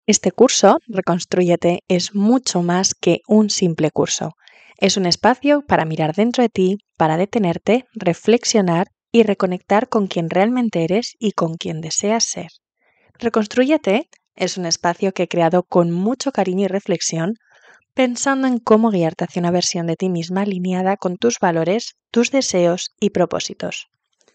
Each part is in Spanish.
Este curso, Reconstrúyete, es mucho más que un simple curso. Es un espacio para mirar dentro de ti, para detenerte, reflexionar y reconectar con quien realmente eres y con quien deseas ser. Reconstrúyete es un espacio que he creado con mucho cariño y reflexión, pensando en cómo guiarte hacia una versión de ti misma alineada con tus valores, tus deseos y propósitos.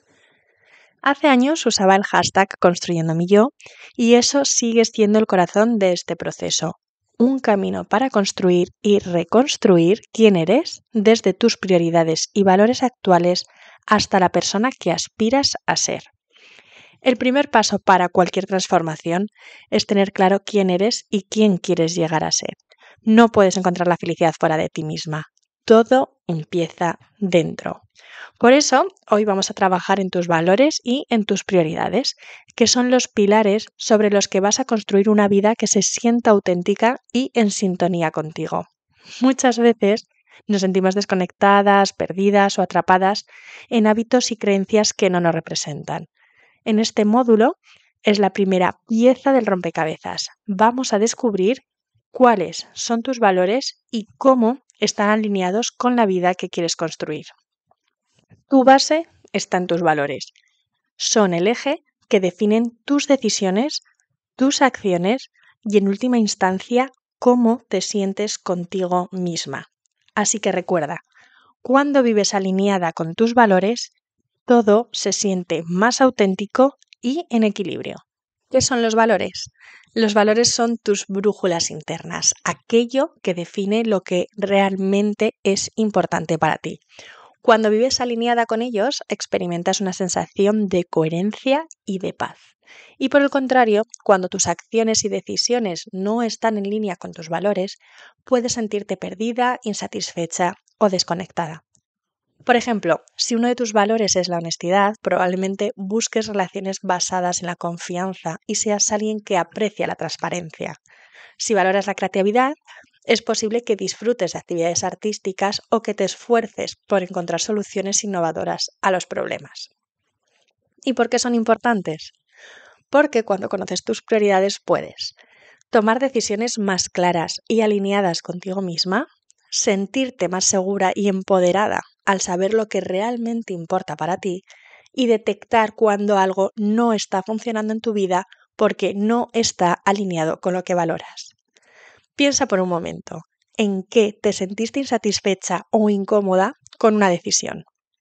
Hace años usaba el hashtag Construyendo mi yo y eso sigue siendo el corazón de este proceso. Un camino para construir y reconstruir quién eres desde tus prioridades y valores actuales hasta la persona que aspiras a ser. El primer paso para cualquier transformación es tener claro quién eres y quién quieres llegar a ser. No puedes encontrar la felicidad fuera de ti misma. Todo empieza dentro. Por eso, hoy vamos a trabajar en tus valores y en tus prioridades, que son los pilares sobre los que vas a construir una vida que se sienta auténtica y en sintonía contigo. Muchas veces nos sentimos desconectadas, perdidas o atrapadas en hábitos y creencias que no nos representan. En este módulo es la primera pieza del rompecabezas. Vamos a descubrir cuáles son tus valores y cómo están alineados con la vida que quieres construir. Tu base está en tus valores. Son el eje que definen tus decisiones, tus acciones y, en última instancia, cómo te sientes contigo misma. Así que recuerda, cuando vives alineada con tus valores, todo se siente más auténtico y en equilibrio. ¿Qué son los valores? Los valores son tus brújulas internas, aquello que define lo que realmente es importante para ti. Cuando vives alineada con ellos, experimentas una sensación de coherencia y de paz. Y por el contrario, cuando tus acciones y decisiones no están en línea con tus valores, puedes sentirte perdida, insatisfecha o desconectada. Por ejemplo, si uno de tus valores es la honestidad, probablemente busques relaciones basadas en la confianza y seas alguien que aprecia la transparencia. Si valoras la creatividad, es posible que disfrutes de actividades artísticas o que te esfuerces por encontrar soluciones innovadoras a los problemas. ¿Y por qué son importantes? Porque cuando conoces tus prioridades puedes tomar decisiones más claras y alineadas contigo misma, sentirte más segura y empoderada al saber lo que realmente importa para ti y detectar cuando algo no está funcionando en tu vida porque no está alineado con lo que valoras. Piensa por un momento en qué te sentiste insatisfecha o incómoda con una decisión.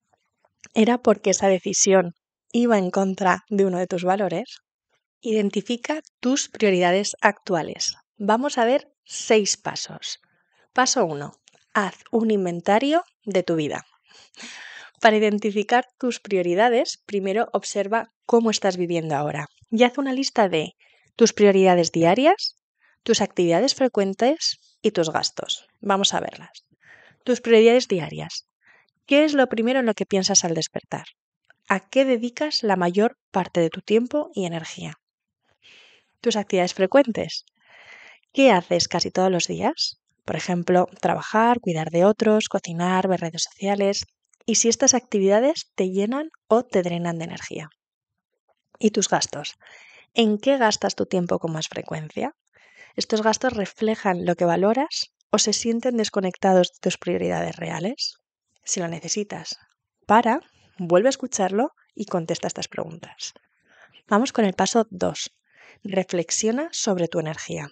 ¿Era porque esa decisión iba en contra de uno de tus valores? Identifica tus prioridades actuales. Vamos a ver 6 pasos. Paso 1. Haz un inventario de tu vida. Para identificar tus prioridades, primero observa cómo estás viviendo ahora y haz una lista de tus prioridades diarias, tus actividades frecuentes y tus gastos. Vamos a verlas. Tus prioridades diarias. ¿Qué es lo primero en lo que piensas al despertar? ¿A qué dedicas la mayor parte de tu tiempo y energía? Tus actividades frecuentes. ¿Qué haces casi todos los días? Por ejemplo, trabajar, cuidar de otros, cocinar, ver redes sociales. Y si estas actividades te llenan o te drenan de energía. ¿Y tus gastos? ¿En qué gastas tu tiempo con más frecuencia? ¿Estos gastos reflejan lo que valoras o se sienten desconectados de tus prioridades reales? Si lo necesitas, vuelve a escucharlo y contesta estas preguntas. Vamos con el paso 2. Reflexiona sobre tu energía.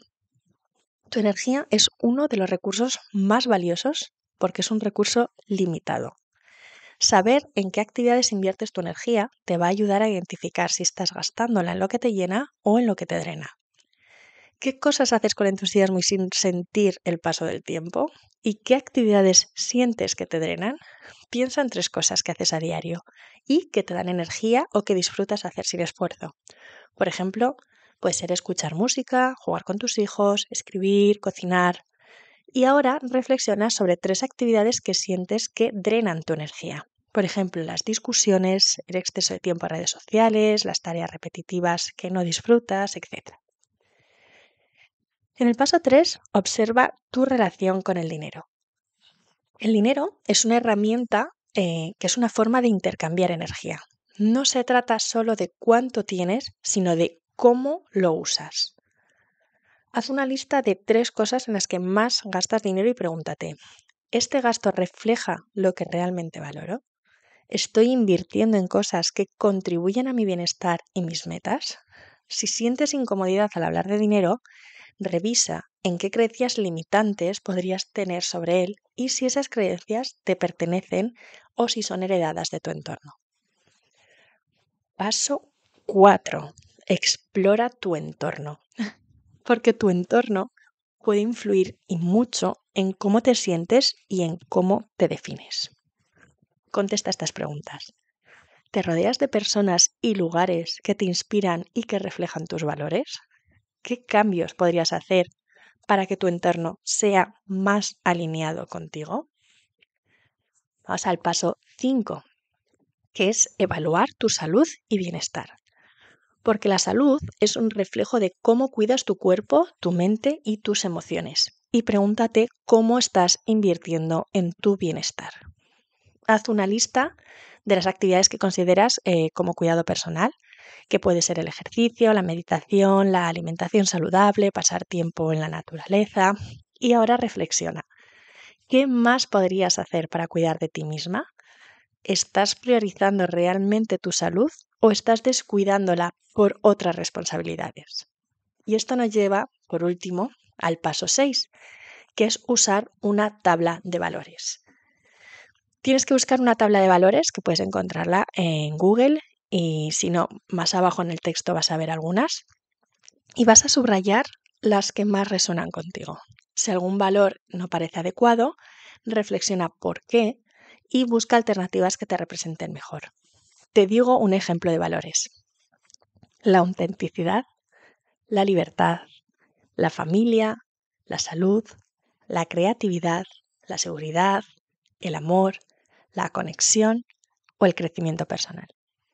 Tu energía es uno de los recursos más valiosos porque es un recurso limitado. Saber en qué actividades inviertes tu energía te va a ayudar a identificar si estás gastándola en lo que te llena o en lo que te drena. ¿Qué cosas haces con entusiasmo y sin sentir el paso del tiempo? ¿Y qué actividades sientes que te drenan? Piensa en 3 cosas que haces a diario y que te dan energía o que disfrutas hacer sin esfuerzo. Por ejemplo, puede ser escuchar música, jugar con tus hijos, escribir, cocinar. Y ahora reflexiona sobre 3 actividades que sientes que drenan tu energía. Por ejemplo, las discusiones, el exceso de tiempo en redes sociales, las tareas repetitivas que no disfrutas, etc. En el paso 3, observa tu relación con el dinero. El dinero es una herramienta que es una forma de intercambiar energía. No se trata solo de cuánto tienes, sino de cómo lo usas. Haz una lista de 3 cosas en las que más gastas dinero y pregúntate, ¿este gasto refleja lo que realmente valoro? ¿Estoy invirtiendo en cosas que contribuyen a mi bienestar y mis metas? Si sientes incomodidad al hablar de dinero, revisa en qué creencias limitantes podrías tener sobre él y si esas creencias te pertenecen o si son heredadas de tu entorno. Paso 4. Explora tu entorno. Porque tu entorno puede influir y mucho en cómo te sientes y en cómo te defines. Contesta estas preguntas. ¿Te rodeas de personas y lugares que te inspiran y que reflejan tus valores? ¿Qué cambios podrías hacer para que tu entorno sea más alineado contigo? Vamos al paso 5, que es evaluar tu salud y bienestar. Porque la salud es un reflejo de cómo cuidas tu cuerpo, tu mente y tus emociones. Y pregúntate cómo estás invirtiendo en tu bienestar. Haz una lista de las actividades que consideras como cuidado personal, que puede ser el ejercicio, la meditación, la alimentación saludable, pasar tiempo en la naturaleza. Y ahora reflexiona. ¿Qué más podrías hacer para cuidar de ti misma? ¿Estás priorizando realmente tu salud o estás descuidándola por otras responsabilidades? Y esto nos lleva, por último, al paso 6, que es usar una tabla de valores. Tienes que buscar una tabla de valores que puedes encontrarla en Google y si no, más abajo en el texto vas a ver algunas y vas a subrayar las que más resuenan contigo. Si algún valor no parece adecuado, reflexiona por qué y busca alternativas que te representen mejor. Te digo un ejemplo de valores. La autenticidad, la libertad, la familia, la salud, la creatividad, la seguridad, el amor, la conexión o el crecimiento personal.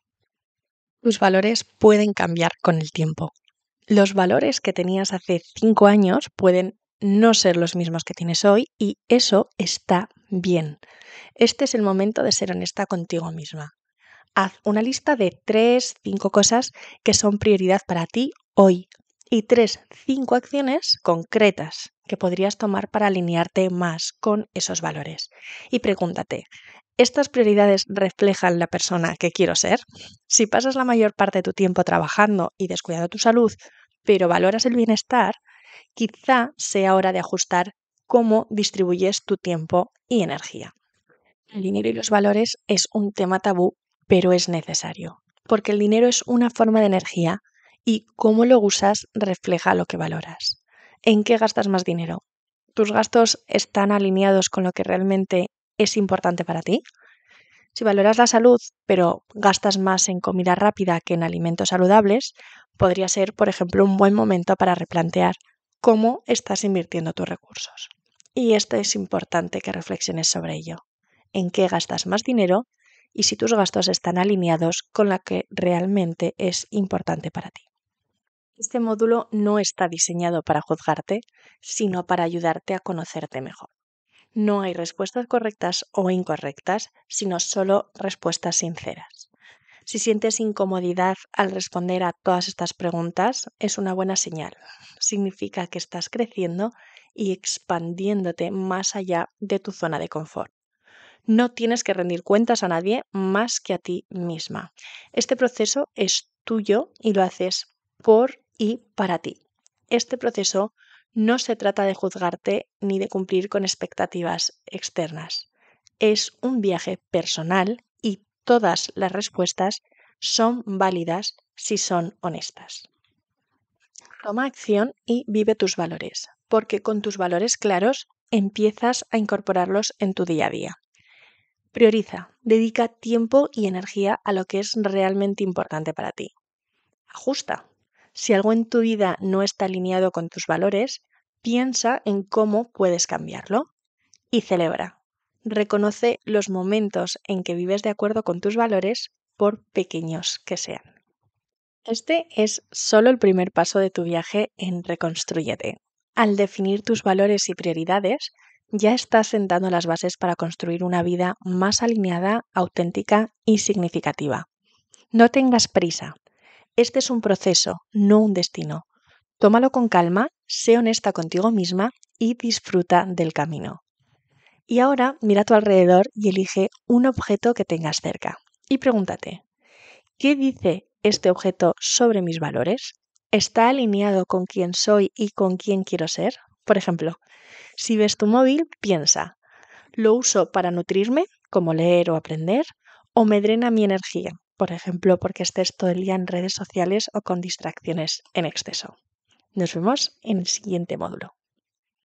Tus valores pueden cambiar con el tiempo. Los valores que tenías hace 5 años pueden no ser los mismos que tienes hoy y eso está bien. Este es el momento de ser honesta contigo misma. Haz una lista de 3, 5 cosas que son prioridad para ti hoy y 3, 5 acciones concretas que podrías tomar para alinearte más con esos valores. Y pregúntate, ¿estas prioridades reflejan la persona que quiero ser? Si pasas la mayor parte de tu tiempo trabajando y descuidando tu salud, pero valoras el bienestar, quizá sea hora de ajustar cómo distribuyes tu tiempo y energía. El dinero y los valores es un tema tabú, pero es necesario, porque el dinero es una forma de energía y cómo lo usas refleja lo que valoras. ¿En qué gastas más dinero? ¿Tus gastos están alineados con lo que realmente es importante para ti? Si valoras la salud, pero gastas más en comida rápida que en alimentos saludables, podría ser, por ejemplo, un buen momento para replantear cómo estás invirtiendo tus recursos. Y esto es importante que reflexiones sobre ello. ¿En qué gastas más dinero? Y si tus gastos están alineados con lo que realmente es importante para ti. Este módulo no está diseñado para juzgarte, sino para ayudarte a conocerte mejor. No hay respuestas correctas o incorrectas, sino solo respuestas sinceras. Si sientes incomodidad al responder a todas estas preguntas, es una buena señal. Significa que estás creciendo y expandiéndote más allá de tu zona de confort. No tienes que rendir cuentas a nadie más que a ti misma. Este proceso es tuyo y lo haces por y para ti. Este proceso no se trata de juzgarte ni de cumplir con expectativas externas. Es un viaje personal y todas las respuestas son válidas si son honestas. Toma acción y vive tus valores, porque con tus valores claros empiezas a incorporarlos en tu día a día. Prioriza, dedica tiempo y energía a lo que es realmente importante para ti. Ajusta. Si algo en tu vida no está alineado con tus valores, piensa en cómo puedes cambiarlo. Y celebra. Reconoce los momentos en que vives de acuerdo con tus valores, por pequeños que sean. Este es solo el primer paso de tu viaje en Reconstrúyete. Al definir tus valores y prioridades, ya estás sentando las bases para construir una vida más alineada, auténtica y significativa. No tengas prisa. Este es un proceso, no un destino. Tómalo con calma, sé honesta contigo misma y disfruta del camino. Y ahora mira a tu alrededor y elige un objeto que tengas cerca y pregúntate, ¿qué dice este objeto sobre mis valores? ¿Está alineado con quién soy y con quién quiero ser? Por ejemplo, si ves tu móvil, piensa, ¿lo uso para nutrirme, como leer o aprender? ¿O me drena mi energía? Por ejemplo, porque estés todo el día en redes sociales o con distracciones en exceso. Nos vemos en el siguiente módulo.